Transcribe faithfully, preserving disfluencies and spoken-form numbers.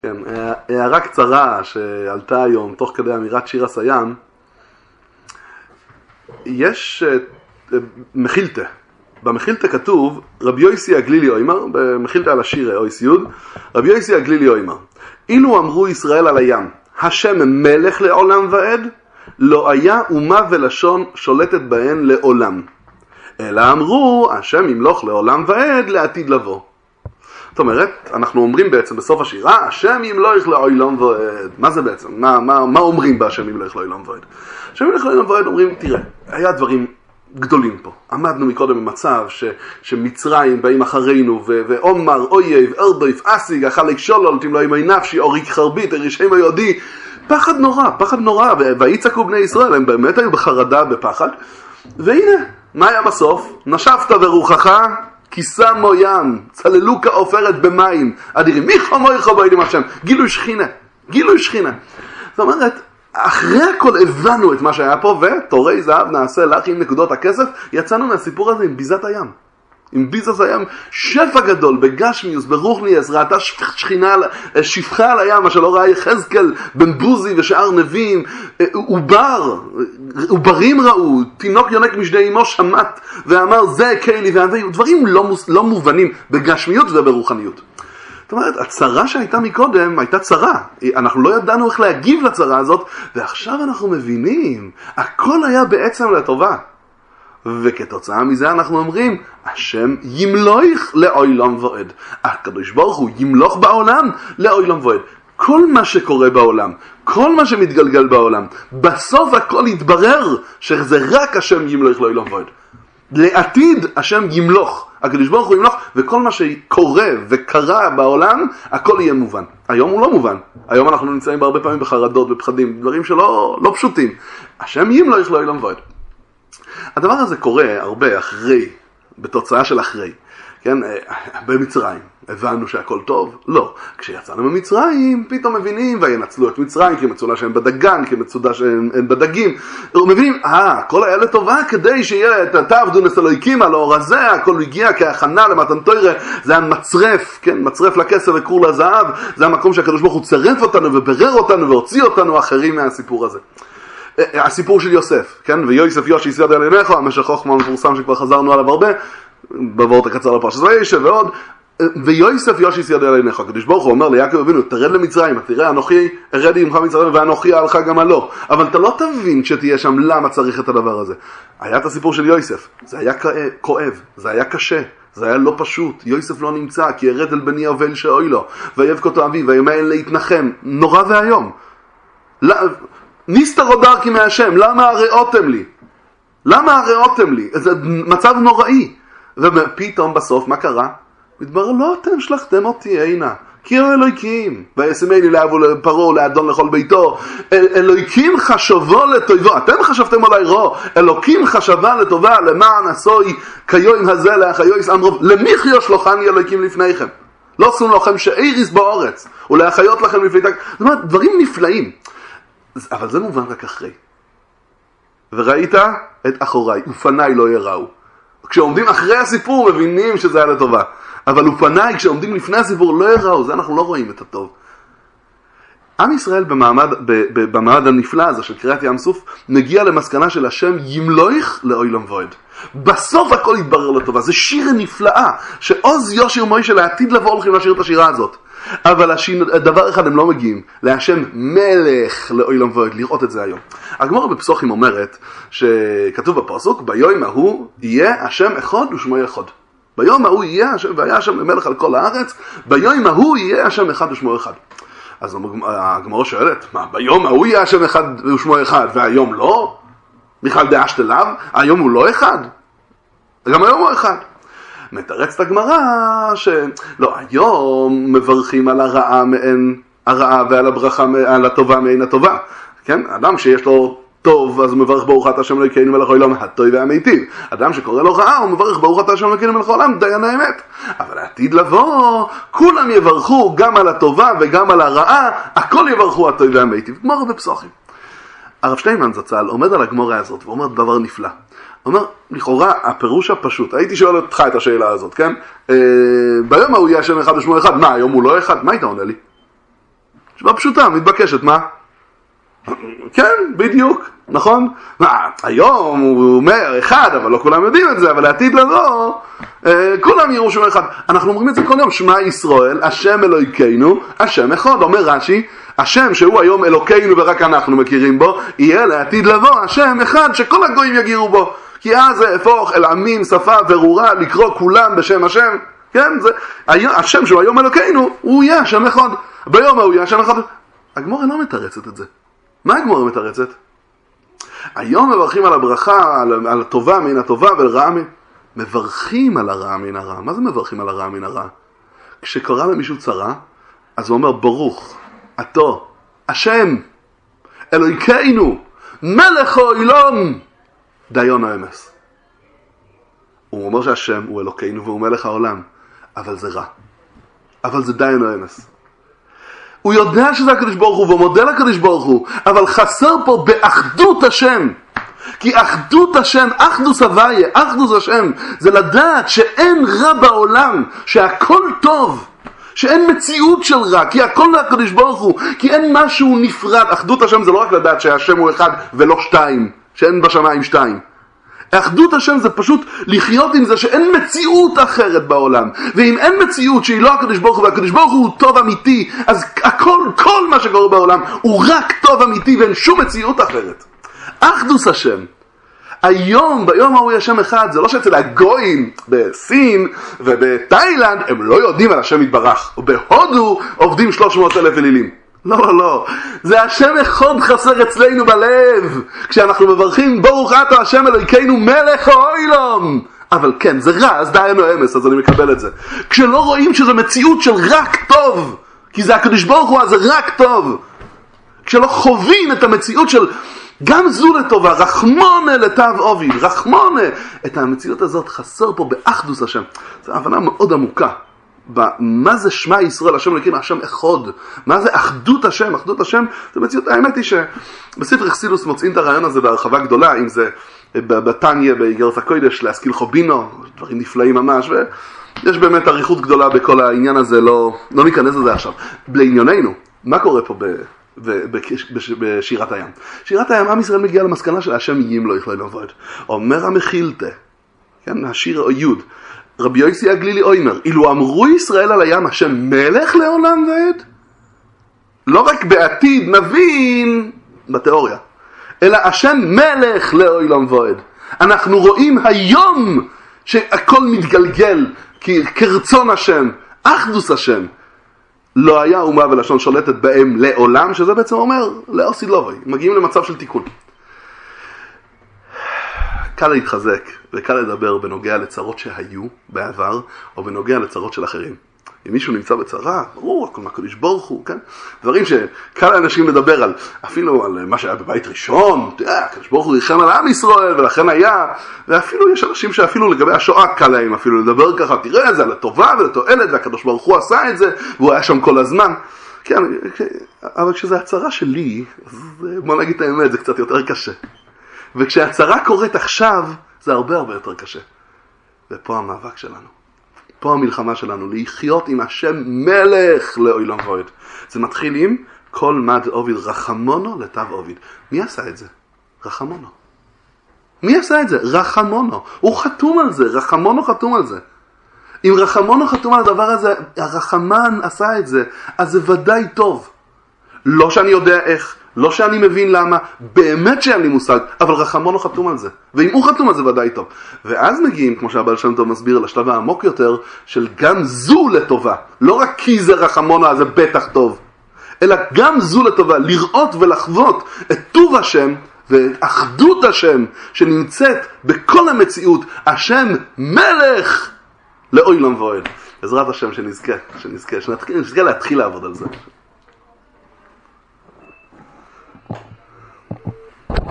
כן, הערה קצרה שעלתה היום תוך כדי אמירת שיר הסיים. יש מחילתה. במחילתה כתוב רבי יוסי הגלילי אוימר, במחילתה על השיר אויס יוד, רבי יוסי הגלילי אוימר. אילו אמרו ישראל על הים, השם מלך לעולם ועד, לא היה אומה ולשון שולטת בהן לעולם. אלא אמרו, השם ימלוך לעולם ועד לעתיד לבוא. זאת אומרת, אנחנו אומרים בעצם בסוף השירה, השם ימלוך לעולם ועד. מה זה בעצם? מה, מה, מה אומרים בהשם ימלוך לעולם ועד? השם ימלוך לעולם ועד אומרים, תראה, היה דברים גדולים פה. עמדנו מקודם במצב ש, שמצרים באים אחרינו, ו, ואומר, אויב, ארדויף, אסיג, החלק שולול, תמלא ימי נפשי, אוריק חרבית, הרישם היהודי. פחד נורא, פחד נורא, ויצעקו בני ישראל, הם באמת היו בחרדה, בפחד. והנה, מה היה בסוף? נשבת ברוחך, כיסה מו ים, צללו כעופרת במים, אדירים, מי חמוי חבוידים השם, גילוי שכינה, גילוי שכינה. זאת אומרת, אחרי הכל הבנו את מה שהיה פה, ותורי זהב נעשה לך עם נקודות הכסף, יצאנו מהסיפור הזה עם ביזת הים. עם ביזת הים, שפע גדול, בגשמיוס, ברוחניאס, ראתה שכינה, שפחה על הים, מה שלא ראה יחזקאל, בן בוזי ושאר נביאים, עובר, עוברים ראו, תינוק יונק משדי אמו שמט, ואמר זה קיילי, דברים לא, לא מובנים בגשמיות וברוחניות. זאת אומרת, הצרה שהייתה מקודם הייתה צרה. אנחנו לא ידענו איך להגיב לצרה הזאת, ועכשיו אנחנו מבינים, הכל היה בעצם לטובה. וכתוצאה מזה אנחנו אומרים, השם ימלוך לעולם ועד. הקדוש ברוך הוא ימלוך בעולם לעולם ועד. כל מה שקורה בעולם, כל מה שמתגלגל בעולם, בסוף הכל יתברר שזה רק השם ימלוך לעולם ועד. לעתיד השם ימלוך, הקדוש ברוך הוא ימלוך, וכל מה שקורה וקרה בעולם, הכל יהיה מובן. היום הוא לא מובן. היום אנחנו נמצאים בהרבה פעמים בחרדות ופחדים, דברים שלא לא פשוטים. השם ימלוך לעולם ועד. הדבר הזה קורה הרבה אחרי, בתוצאה של אחרי. כן, במצרים, הבנו שהכל טוב? לא. כשיצאנו ממצרים, פתאום מבינים, וינצלו את מצרים, כי מצולה שהם בדגן, כי מצולה שהם בדגים. מבינים, אה, כל היה לטובה כדי שיהיה, תעבדו נסלויקים על האור הזה, הכל הגיע כהכנה למתן תורה, זה היה מצרף, כן, מצרף לכסף וכור לזהב, זה המקום שהקדוש ברוך הוא צרף אותנו וברר אותנו והוציא אותנו אחרים מהסיפור הזה. הסיפור של יוסף, כן, ויוסף יושיס יד על עיניך, המשך חוכמה מפורסם שכבר חזרנו עליו הרבה, בבואות הקצר לפרשת וישב ועוד, ויוסף יושיס יד על עיניך, הקדוש ברוך הוא אומר ליעקב אבינו, תרד למצרים, תראה, אנוכי ארדי עמך מצרים ואנוכי אהלך גמלו, אבל אתה לא תבין שתהיה שם למה צריך את הדבר הזה. היה את הסיפור של יוסף, זה היה כואב, זה היה קשה, זה היה לא פשוט, יוסף לא נמצא, כי ירד אל בני יובל שאוי לו, ויבך אותו אביו, וימאן להתנחם, נורא והיום. נסתר דרכי מהשם, למה הראותם לי? למה הראותם לי? זה מצב נוראי. ופתאום בסוף, מה קרה? מתברר, לא אתם שלחתם אותי, אינה. כי הם אלוהיקים. וישמני לאבו לפרעה, לאדון לכל ביתו. אל, אלוהיקים חשבו לטובו. אתם חשבתם עליי רע. אלוהיקים חשבה לטובה, למען עשוי כיום הזה לאחיוס אמרו, למחיה שלוחני אלוהיקים לפניכם. לא שום לכם שאיריס באורץ, ולאחיות לכם לפליטה. זאת אומרת, דברים נפלאים. אבל זה מובן רק אחרי. וראית את אחוריי, ופניי לא יראו. כשעומדים אחרי הסיפור מבינים שזה היה לטובה. אבל ופניי, כשעומדים לפני הסיפור לא יראו, זה אנחנו לא רואים את הטוב. עם ישראל במעמד, במעמד הנפלא הזה של קריאת ים סוף, מגיע למסקנה של השם ימלוך לעולם ועד. בסוף הכל יתברר לטובה. זה שיר נפלאה, שעוז יושר מוישה לעתיד לבוא הולכים לשיר את השירה הזאת. אבל השיר, דבר אחד הם לא מגיעים, להשם מלך לעולם ועד, לראות את זה היום. הגמרא בפסוחים אומרת, שכתוב בפסוק, ביום ההוא יהיה השם אחד ושמו אחד. ביום ההוא יהיה השם, והיה השם מלך על כל הארץ, ביום ההוא יהיה השם אחד ושמו אחד. אז הגמרא שואלת, מה, ביום ההוא יהיה השם אחד ושמו אחד, והיום לא? מיכל דאשת אליו, היום הוא לא אחד? גם היום הוא אחד. מתרצת הגמרא שלא, היום מברכים על הרעה מעין הרעה ועל הברכה, על הטובה מעין הטובה. כן? אדם שיש לו טוב, אז הוא מברך ברוך אתה השם אלוהינו מלך העולם הטוב והמיטיב. אדם שקורא לו רעה, הוא מברך ברוך אתה השם אלוהינו מלך העולם דיין האמת. אבל העתיד לבוא, כולם יברכו גם על הטובה וגם על הרעה, הכל יברכו הטוב והמיטיב. גמרא בפסוחים. הרב שטיינמן זצ"ל עומד על הגמרא הזאת ואומר דבר נפלא. הוא אומר, לכאורה, הפירוש הפשוט, הייתי שואל אותך את השאלה הזאת, כן? אה, ביום ההוא יהיה השם אחד ושמו אחד, מה, היום הוא לא אחד? מה היית עונה לי? תשובה פשוטה, מתבקשת, מה? כן, בדיוק, נכון? מה, היום הוא אומר אחד, אבל לא כולם יודעים את זה, אבל לעתיד לבוא, אה, כולם יראו שהוא אחד. אנחנו אומרים את זה כל יום, שמע ישראל, השם אלוהינו, השם אחד. אומר רש"י, השם שהוא היום אלוקינו ורק אנחנו מכירים בו, יהיה לעתיד לבוא השם אחד שכל הגויים יגירו בו. כי אז זה הפוך אל עמים, שפה ברורה, לקרוא כולם בשם השם. כן, זה, השם שהוא היום אלוקינו, הוא יהיה השם אחד. ביום הוא יהיה השם אחד. הגמרא לא מתרצת את זה. מה הגמרא מתרצת? היום מברכים על הברכה, על, על הטובה מן הטובה ולרעה מן... מברכים על הרע מן הרע. מה זה מברכים על הרע מן הרע? כשקרה למישהו צרה, אז הוא אומר ברוך, אתו, השם, אלוהינו, מלך העולם, דיון האמס. הוא אומר שהשם הוא אלוקינו והוא מלך העולם, אבל זה רע. אבל זה דיון האמס. הוא יודע שזה הקדוש ברוך הוא, והוא מודה לקדוש ברוך הוא, אבל חסר פה באחדות השם. כי אחדות השם, אחדוס הוויה, אחדוס השם, זה לדעת שאין רע בעולם, שהכל טוב, שאין מציאות של רע, כי הכל לקדוש ברוך הוא, כי אין משהו נפרד. אחדות השם זה לא רק לדעת שהשם הוא אחד ולא שתיים, שאין בשמיים שתיים. אחדות השם זה פשוט לחיות עם זה שאין מציאות אחרת בעולם. ואם אין מציאות שהיא לא הקדוש ברוך הוא, והקדוש ברוך הוא טוב אמיתי, אז הכל, כל מה שקורה בעולם הוא רק טוב אמיתי ואין שום מציאות אחרת. אחדות השם. היום, ביום ההוא יש שם אחד, זה לא שאצל הגויים בסין ובתאילנד הם לא יודעים על השם יתברך. בהודו עובדים שלוש מאות אלף אלילים. לא, לא, לא. זה השם אחד חסר אצלנו בלב. כשאנחנו מברכים ברוך אתה השם אלוהינו מלך העולם. אבל כן, זה רע, אז דיינו אמס, אז אני מקבל את זה. כשלא רואים שזה מציאות של רק טוב, כי זה הקדוש ברוך הוא, אז זה רק טוב. כשלא חווים את המציאות של גם זו לטובה, רחמונה לטב עוביד, רחמונה. את המציאות הזאת חסר פה באחדוס השם. זו הבנה מאוד עמוקה. מה זה שמע ישראל, השם אלוקינו, השם אחד. מה זה אחדות השם? אחדות השם זה מציאות. האמת היא שבספר חסידות מוצאים את הרעיון הזה בהרחבה גדולה, אם זה בתניא, באיגרת הקודש, להשכיל חובינו, דברים נפלאים ממש, ויש באמת אריכות גדולה בכל העניין הזה, לא, לא ניכנס לזה עכשיו. לענייננו, מה קורה פה ב... בשירת הים? שירת הים, עם ישראל מגיע למסקנה של השם יים לא יכולה לעבוד. אומר המחילתה, כן, השיר יוד, רבי יוסי הגלילי אומר, אילו אמרו ישראל על הים השם מלך לעולם ועד, לא רק בעתיד נבין בתיאוריה, אלא השם מלך לעולם ועד. אנחנו רואים היום שהכל מתגלגל כרצון השם, אחדוס השם. לא היה אומה ולשון שולטת בהם לעולם, שזה בעצם אומר לעושי לווי, מגיעים למצב של תיקון. קל להתחזק וקל לדבר בנוגע לצרות שהיו בעבר, או בנוגע לצרות של אחרים. אם מישהו נמצא בצרה, ברור, הכל מהקדוש ברוך הוא, כן? דברים שקל לאנשים לדבר על, אפילו על מה שהיה בבית ראשון, תראה, הקדוש ברוך הוא ריחם על עם ישראל, ולכן היה, ואפילו יש אנשים שאפילו לגבי השואה קל להם, אפילו לדבר ככה, תראה, זה לטובה ולתועלת, והקדוש ברוך הוא עשה את זה, והוא היה שם כל הזמן. כן, אבל כשזה הצרה שלי, אז בוא נגיד את האמת, זה קצת יותר קשה. וכשהצרה קורית עכשיו, זה הרבה הרבה יותר קשה. ופה המאבק שלנו. פה המלחמה שלנו, לחיות עם השם מלך לעולם ועד. זה מתחיל עם כל מד עוביד, רחמונו לטב עוביד. מי עשה את זה? רחמונו. מי עשה את זה? רחמונו. הוא חתום על זה, רחמונו חתום על זה. אם רחמונו חתום על הדבר הזה, הרחמן עשה את זה, אז זה ודאי טוב. לא שאני יודע איך, לא שאני מבין למה, באמת שאין לי מושג, אבל רחמונו חתום על זה. ואם הוא חתום על זה ודאי טוב. ואז מגיעים, כמו שהבעל שם טוב מסביר, לשלב העמוק יותר, של גם זו לטובה. לא רק כי זה רחמונו, אז זה בטח טוב. אלא גם זו לטובה, לראות ולחוות את טוב השם, ואחדות השם, שנמצאת בכל המציאות, השם מלך לעולם ועד. בעזרת השם שנזכה, שנזכה, שנזכה להתחיל לעבוד על זה.